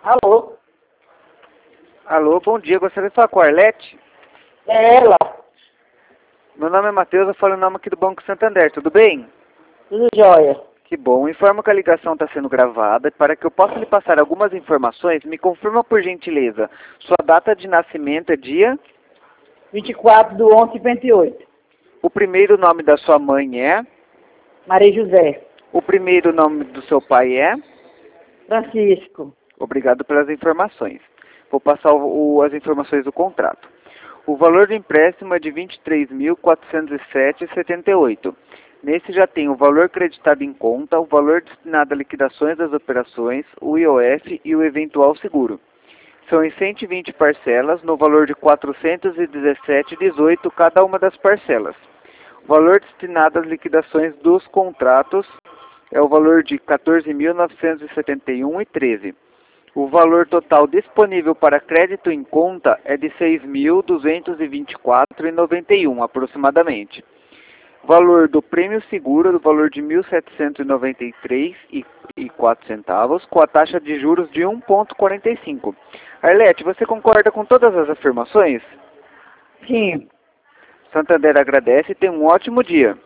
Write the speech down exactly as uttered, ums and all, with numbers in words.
Alô? Alô, bom dia. Gostaria de falar com a Arlete? É ela. Meu nome é Matheus, eu falo em nome aqui do Banco Santander, tudo bem? Tudo jóia. Que bom. Informo que a ligação está sendo gravada. Para que eu possa lhe passar algumas informações, me confirma por gentileza. Sua data de nascimento é dia? vinte e quatro do onze, cinquenta e oito. O primeiro nome da sua mãe é? Maria José. O primeiro nome do seu pai é? Francisco. Obrigado pelas informações. Vou passar o, o, as informações do contrato. O valor do empréstimo é de vinte e três mil, quatrocentos e sete reais e setenta e oito centavos. Nesse já tem o valor creditado em conta, o valor destinado a liquidações das operações, o I O F e o eventual seguro. São em cento e vinte parcelas, no valor de quatrocentos e dezessete reais e dezoito centavos cada uma das parcelas. O valor destinado às liquidações dos contratos é o valor de quatorze mil, novecentos e setenta e um reais e treze centavos. O valor total disponível para crédito em conta é de seis mil, duzentos e vinte e quatro reais e noventa e um centavos aproximadamente. Valor do prêmio seguro do valor de mil setecentos e noventa e três reais e quatro centavos, com a taxa de juros de um vírgula quarenta e cinco. Arlete, você concorda com todas as afirmações? Sim. Santander agradece e tem um ótimo dia.